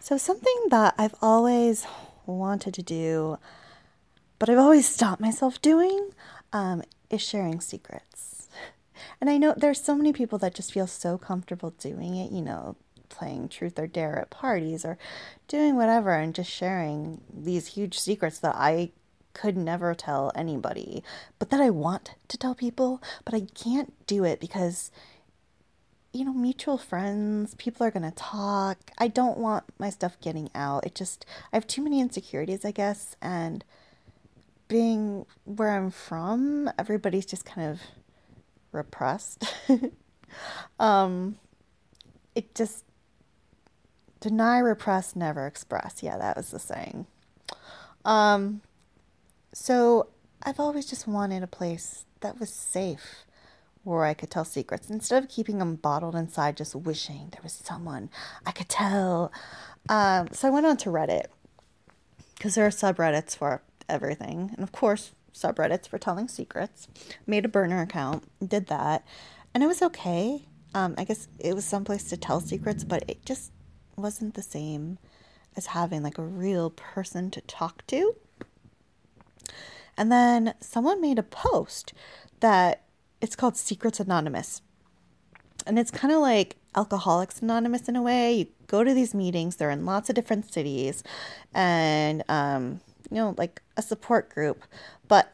So, something that I've always wanted to do, but I've always stopped myself doing, is sharing secrets. And I know there's so many people that just feel so comfortable doing it, playing truth or dare at parties or doing whatever and just sharing these huge secrets that I could never tell anybody, but that I want to tell people, but I can't do it because mutual friends, people are going to talk. I don't want my stuff getting out. I have too many insecurities, I guess. And being where I'm from, everybody's just kind of repressed. um, it just, deny, repress, never express. Yeah, that was the saying. Um, so I've always just wanted a place that was safe where I could tell secrets instead of keeping them bottled inside, just wishing there was someone I could tell. So I went on to Reddit because there are subreddits for everything. And of course, subreddits for telling secrets. Made a burner account, did that. And it was okay. I guess it was someplace to tell secrets, but it just wasn't the same as having like a real person to talk to. And then someone made a post that it's called Secrets Anonymous. And it's kind of like Alcoholics Anonymous in a way. You go to these meetings, they're in lots of different cities, and, like a support group. But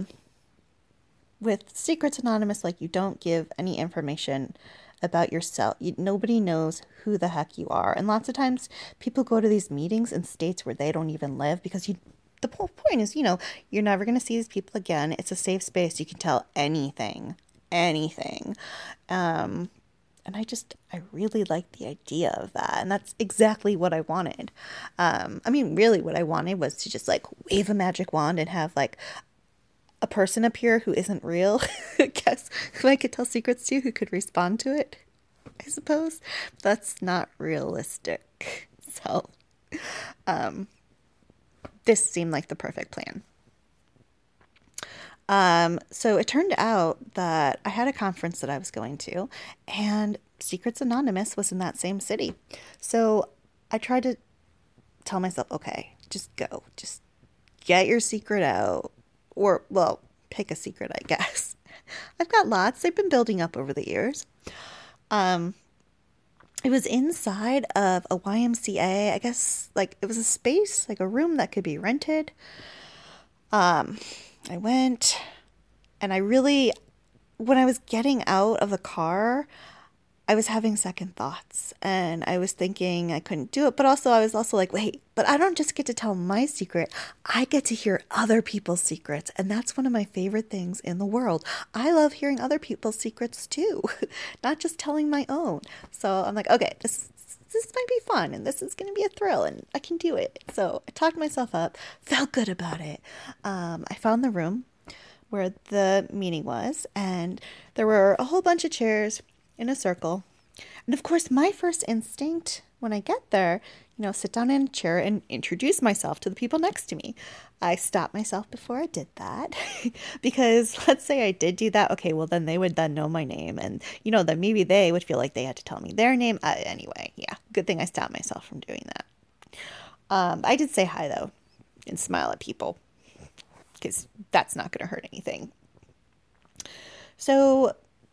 with Secrets Anonymous, like you don't give any information about yourself. Nobody knows who the heck you are. And lots of times people go to these meetings in states where they don't even live because the whole point is, you're never going to see these people again. It's a safe space. You can tell anything, anything. And I really like the idea of that. And that's exactly what I wanted. Really what I wanted was to just like wave a magic wand and have like a person appear who isn't real, I guess, who I could tell secrets to, who could respond to it, I suppose. That's not realistic. So, this seemed like the perfect plan. So it turned out that I had a conference that I was going to, and Secrets Anonymous was in that same city. So I tried to tell myself, okay, just go, just get your secret out, or, well, pick a secret, I guess. I've got lots. They've been building up over the years. It was inside of a YMCA. I guess, like, it was a space, like a room that could be rented. I went, and when I was getting out of the car, I was having second thoughts, and I was thinking I couldn't do it, but also I was also like, wait, but I don't just get to tell my secret. I get to hear other people's secrets, and that's one of my favorite things in the world. I love hearing other people's secrets too, not just telling my own. So I'm like, okay, this might be fun, and this is going to be a thrill, and I can do it. So I talked myself up, felt good about it. I found the room where the meeting was, and there were a whole bunch of chairs in a circle. And of course, my first instinct when I get there, sit down in a chair and introduce myself to the people next to me. I stopped myself before I did that because let's say I did do that. Okay, well, then they would then know my name, and, then maybe they would feel like they had to tell me their name. Anyway, yeah, good thing I stopped myself from doing that. I did say hi, though, and smile at people because that's not going to hurt anything. So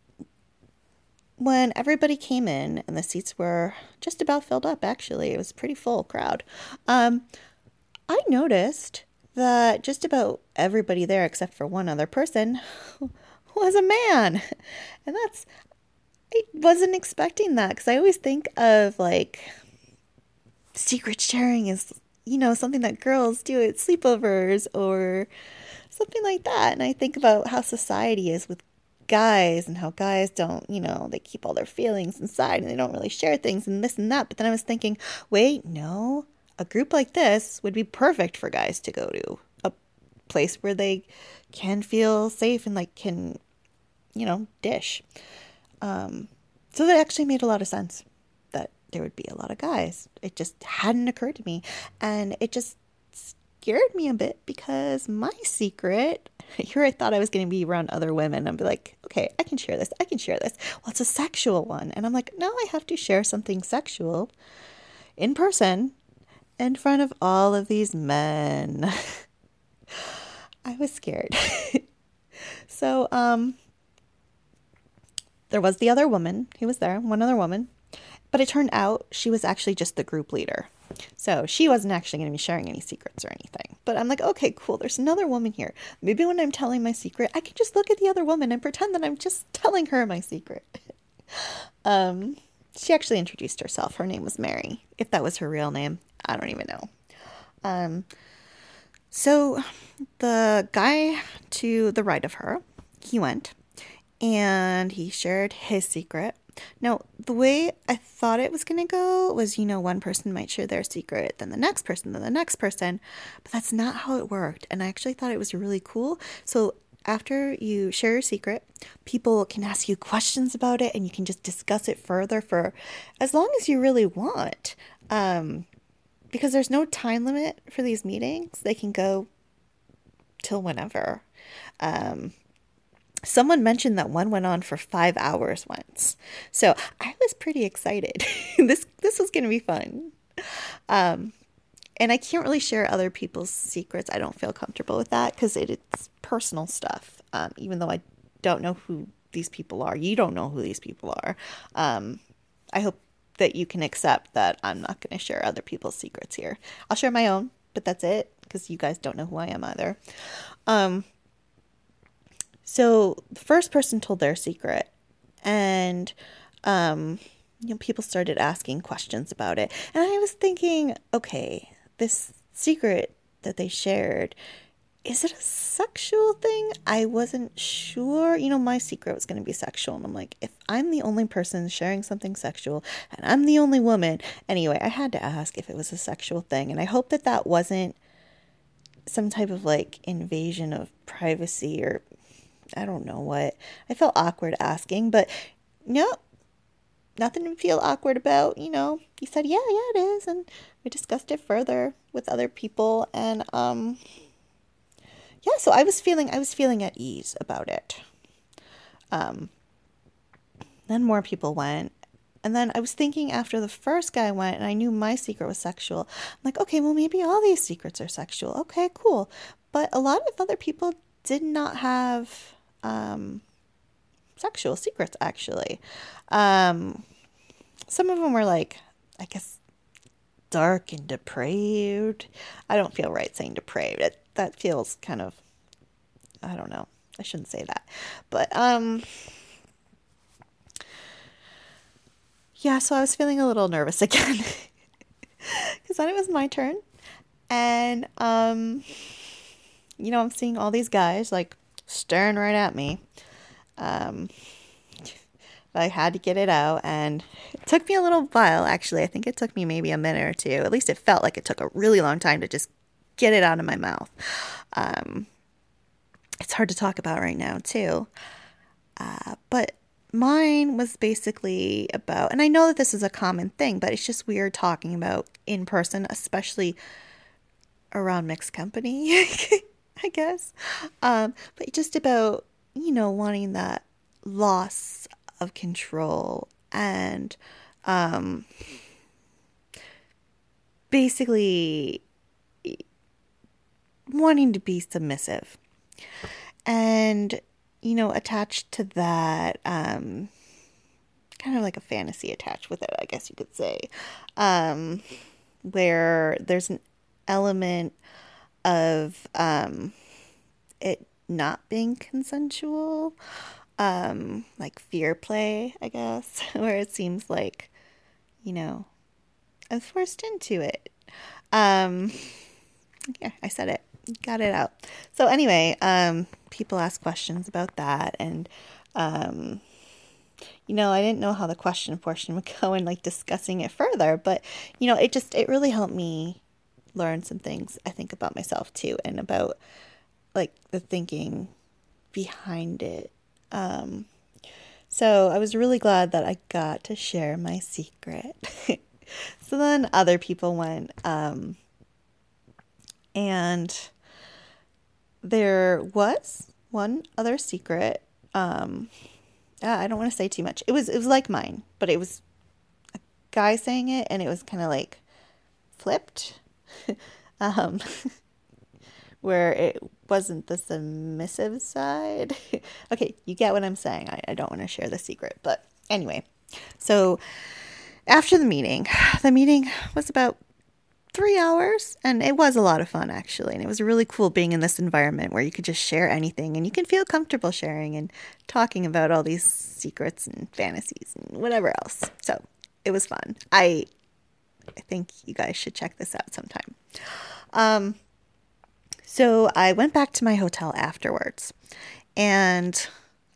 when everybody came in and the seats were just about filled up, actually, it was a pretty full crowd, I noticed that just about everybody there, except for one other person, was a man. And I wasn't expecting that because I always think of like secret sharing is, something that girls do at sleepovers or something like that. And I think about how society is with guys and how guys don't, they keep all their feelings inside and they don't really share things and this and that. But then I was thinking, wait, no, a group like this would be perfect for guys to go to, a place where they can feel safe and like can, dish. So that actually made a lot of sense that there would be a lot of guys. It just hadn't occurred to me. And it just scared me a bit because my secret, here I thought I was going to be around other women and be like, okay, I can share this. Well, it's a sexual one. And I'm like, no, I have to share something sexual in person in front of all of these men. I was scared. So, there was the other woman who was there, one other woman, but it turned out she was actually just the group leader. So she wasn't actually going to be sharing any secrets or anything. But I'm like, okay, cool. There's another woman here. Maybe when I'm telling my secret, I can just look at the other woman and pretend that I'm just telling her my secret. She actually introduced herself. Her name was Mary. If that was her real name, I don't even know. So the guy to the right of her, he went and he shared his secret. Now, the way I thought it was going to go was, one person might share their secret, then the next person, then the next person. But that's not how it worked. And I actually thought it was really cool. So after you share your secret, people can ask you questions about it and you can just discuss it further for as long as you really want. Because there's no time limit for these meetings. They can go till whenever. Someone mentioned that one went on for 5 hours once. So I was pretty excited. This was going to be fun. And I can't really share other people's secrets. I don't feel comfortable with that because it's personal stuff. Even though I don't know who these people are. You don't know who these people are. I hope that you can accept that I'm not going to share other people's secrets here. I'll share my own, but that's it because you guys don't know who I am either. So the first person told their secret and, people started asking questions about it. And I was thinking, okay, this secret that they shared, is it a sexual thing? I wasn't sure. My secret was going to be sexual. And I'm like, if I'm the only person sharing something sexual and I'm the only woman. Anyway, I had to ask if it was a sexual thing. And I hope that that wasn't some type of invasion of privacy or I don't know what. I felt awkward asking, but no, nothing to feel awkward about. He said, yeah, it is. And we discussed it further with other people. And, yeah, so I was feeling at ease about it. Then more people went. And then I was thinking after the first guy went and I knew my secret was sexual. I'm like, okay, well, maybe all these secrets are sexual. Okay, cool. But a lot of other people did not have sexual secrets, actually. Some of them were I guess, dark and depraved. I don't feel right saying depraved. That feels kind of, I don't know. I shouldn't say that. But, yeah, so I was feeling a little nervous again. Because then it was my turn. And, I'm seeing all these guys, staring right at me. I had to get it out, and it took me a little while, actually. I think it took me maybe a minute or two. At least it felt like it took a really long time to just get it out of my mouth. It's hard to talk about right now, too. But mine was basically about, and I know that this is a common thing, but it's just weird talking about in person, especially around mixed company, I guess. But just about, wanting that loss of control and basically wanting to be submissive. And, attached to that, kind of like a fantasy attached with it, I guess you could say, where there's an element of it not being consensual, like fear play, I guess, where it seems like, I'm forced into it. Yeah, I said it. Got it out. So anyway, people ask questions about that, and I didn't know how the question portion would go and discussing it further, but it really helped me learn some things, I think, about myself too, and about the thinking behind it. So I was really glad that I got to share my secret. So then other people went, and there was one other secret. I don't want to say too much. It was like mine, but it was a guy saying it, and it was kind of flipped. um, where it wasn't the submissive side. Okay, you get what I'm saying. I don't want to share the secret, but anyway. So after the meeting was about 3 hours, and it was a lot of fun actually, and it was really cool being in this environment where you could just share anything and you can feel comfortable sharing and talking about all these secrets and fantasies and whatever else. So it was fun. I think you guys should check this out sometime. So I went back to my hotel afterwards, and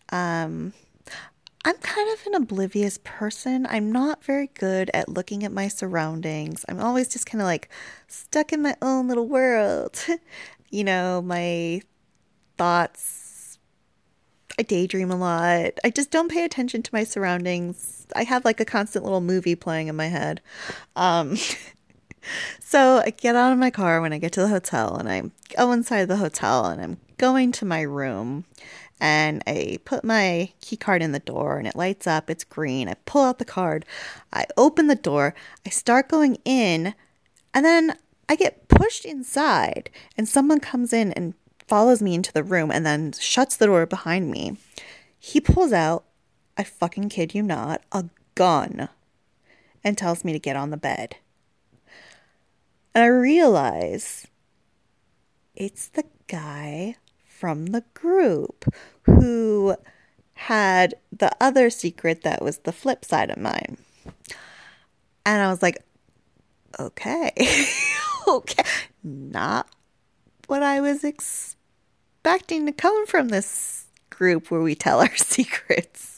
I'm kind of an oblivious person. I'm not very good at looking at my surroundings. I'm always just kind of like stuck in my own little world. My thoughts, I daydream a lot. I just don't pay attention to my surroundings. I have like a constant little movie playing in my head. Um, so I get out of my car when I get to the hotel, and I go inside the hotel, and I'm going to my room, and I put my key card in the door, and it lights up. It's green. I pull out the card. I open the door. I start going in, and then I get pushed inside, and someone comes in and follows me into the room and then shuts the door behind me. He pulls out, I fucking kid you not, a gun and tells me to get on the bed. And I realize it's the guy from the group who had the other secret that was the flip side of mine. And I was like, okay, okay, not what I was expecting to come from this group where we tell our secrets.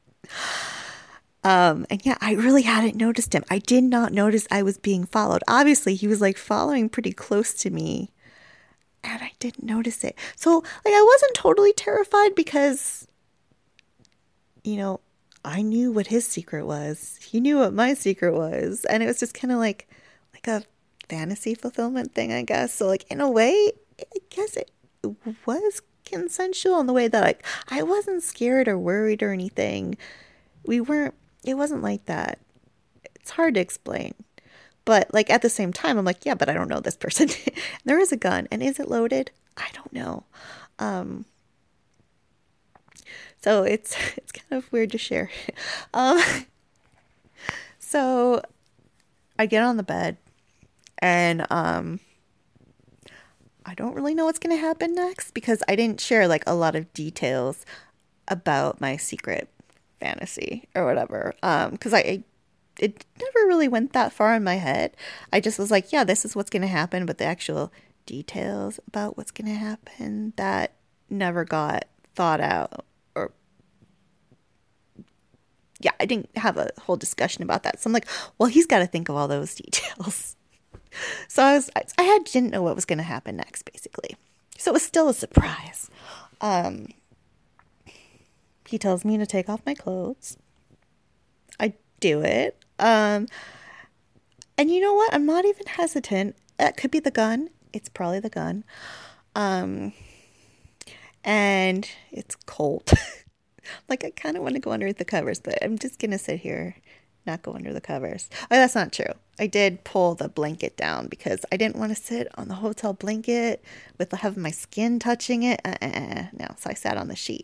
And yeah, I really hadn't noticed him. I did not notice I was being followed. Obviously, he was like following pretty close to me, and I didn't notice it. So, like, I wasn't totally terrified because, I knew what his secret was. He knew what my secret was, and it was just kind of like a fantasy fulfillment thing, I guess. So, like, in a way, I guess it was consensual in the way that, like, I wasn't scared or worried or anything. It wasn't like that. It's hard to explain. But, like, at the same time, I'm like, yeah, but I don't know this person. There is a gun. And is it loaded? I don't know. So it's kind of weird to share. Um, so I get on the bed, and I don't really know what's going to happen next because I didn't share, like, a lot of details about my secret fantasy or whatever. Because it never really went that far in my head. I just was like, yeah, this is what's going to happen, but the actual details about what's going to happen, that never got thought out. Or yeah, I didn't have a whole discussion about that. So I'm like, well, he's got to think of all those details. So didn't know what was going to happen next, basically. So it was still a surprise. He tells me to take off my clothes. I do it. And you know what? I'm not even hesitant. That could be the gun. It's probably the gun. And it's cold. Like, I kind of want to go under the covers, but I'm just going to sit here, not go under the covers. Oh, that's not true. I did pull the blanket down because I didn't want to sit on the hotel blanket with having my skin touching it. No, so I sat on the sheet.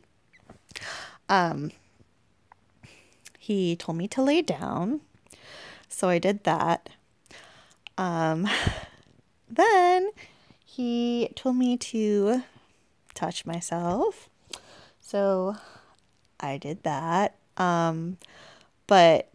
He told me to lay down, so I did that. Then he told me to touch myself, so I did that. But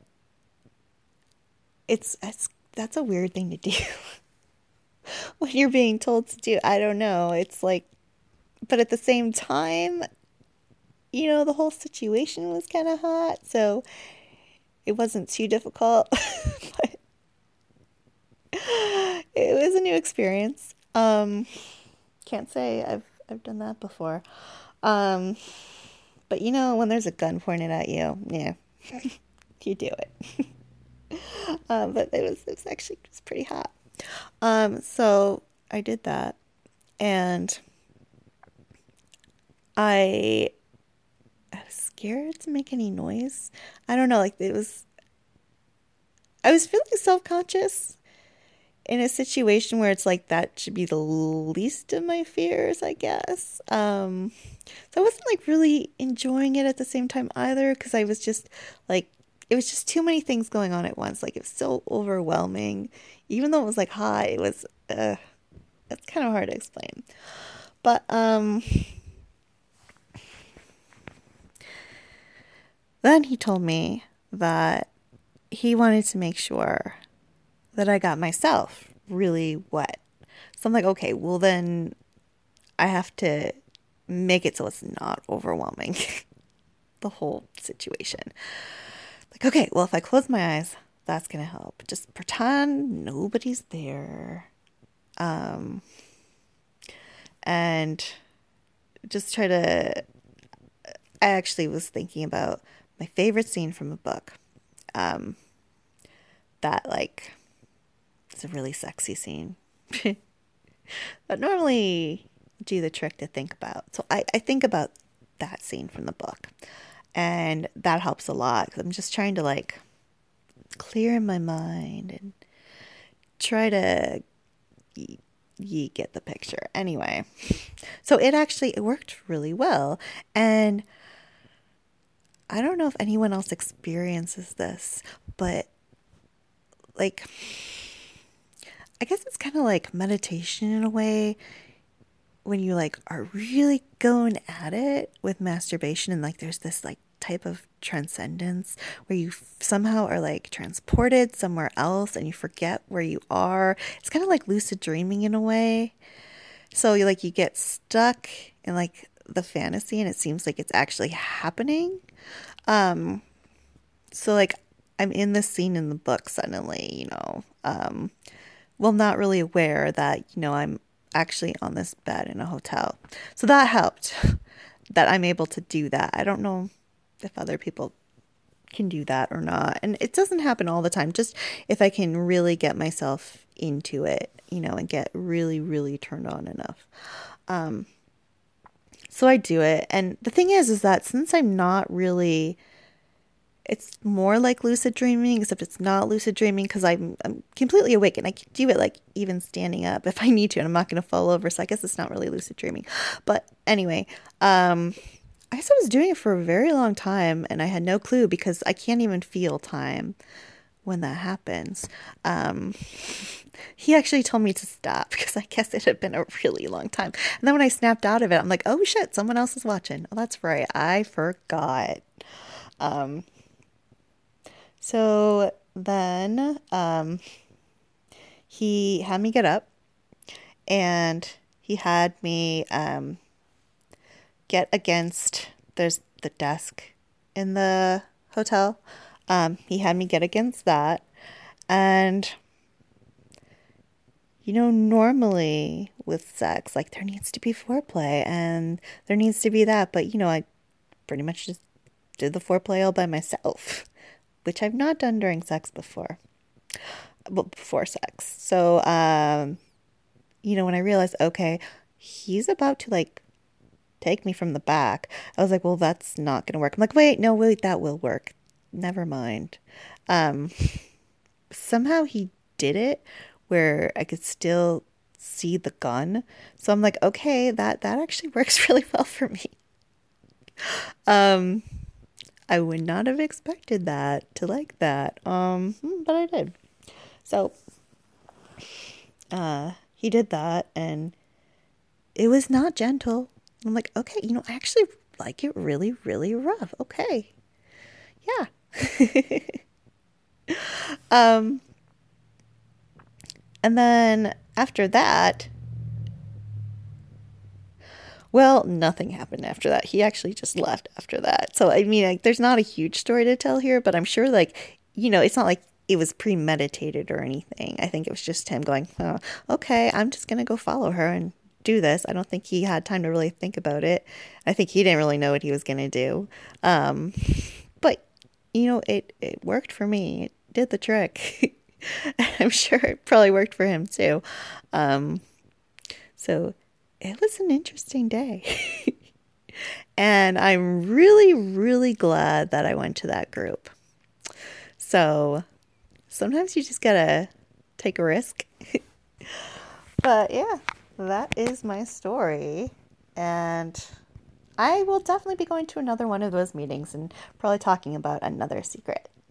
that's a weird thing to do when you're being told to do. I don't know. It's like, but at the same time, the whole situation was kind of hot, so it wasn't too difficult. But it was a new experience. Can't say I've done that before. But when there's a gun pointed at you, yeah, you do it. But it was actually just pretty hot. So I did that, and I was scared to make any noise. I don't know, like I was feeling self-conscious, in a situation where it's like that should be the least of my fears, I guess. So I wasn't like really enjoying it at the same time either because I was just like it was just too many things going on at once. Like it was so overwhelming. Even though it was like high, it was it's kind of hard to explain. But then he told me that he wanted to make sure that I got myself really wet. So I'm like, okay, well then I have to make it so it's not overwhelming, the whole situation. Like, okay, well, if I close my eyes, that's going to help. Just pretend nobody's there. And just try to. I actually was thinking about my favorite scene from a book. That, like, it's a really sexy scene. That normally do the trick to think about. So I think about that scene from the book. And that helps a lot because I'm just trying to like clear my mind and try to ye get the picture. Anyway, so it worked really well. And I don't know if anyone else experiences this, but like, I guess it's kind of like meditation in a way when you like are really going at it with masturbation and like there's this like type of transcendence where you somehow are like transported somewhere else and you forget where you are. It's kind of like lucid dreaming in a way. So you get stuck in like the fantasy and it seems like it's actually happening. So like I'm in this scene in the book suddenly, well, not really aware that, I'm actually on this bed in a hotel. So that helped that I'm able to do that. I don't know if other people can do that or not. And it doesn't happen all the time. Just if I can really get myself into it, and get really, really turned on enough. So I do it. And the thing is that since I'm not really, it's more like lucid dreaming, except it's not lucid dreaming because I'm completely awake and I can do it like even standing up if I need to, and I'm not going to fall over. So I guess it's not really lucid dreaming. But anyway, I guess I was doing it for a very long time and I had no clue because I can't even feel time when that happens. He actually told me to stop because I guess it had been a really long time. And then when I snapped out of it, I'm like, oh shit, someone else is watching. Oh, that's right. I forgot. So then he had me get up and he had me get against, there's the desk in the hotel. He had me get against that. And, normally with sex, like there needs to be foreplay and there needs to be that. But, I pretty much just did the foreplay all by myself, which I've not done during sex before. Well, before sex. So, when I realized, okay, he's about to like take me from the back, I was like, well, that's not going to work. I'm like, wait, that will work. Never mind. Somehow he did it where I could still see the gun. So I'm like, okay, that actually works really well for me. I would not have expected that to like that. But I did. So, he did that and it was not gentle. I'm like, okay, I actually like it really, really rough. Okay. Yeah. And then after that, well, nothing happened after that. He actually just left after that. So, I mean, like, there's not a huge story to tell here, but I'm sure, like, it's not like it was premeditated or anything. I think it was just him going, oh, okay, I'm just going to go follow her and do this. I don't think he had time to really think about it. I think he didn't really know what he was going to do. But, it worked for me. It did the trick. I'm sure it probably worked for him too. So it was an interesting day. And I'm really, really glad that I went to that group. So sometimes you just gotta take a risk. But yeah, that is my story. And I will definitely be going to another one of those meetings and probably talking about another secret.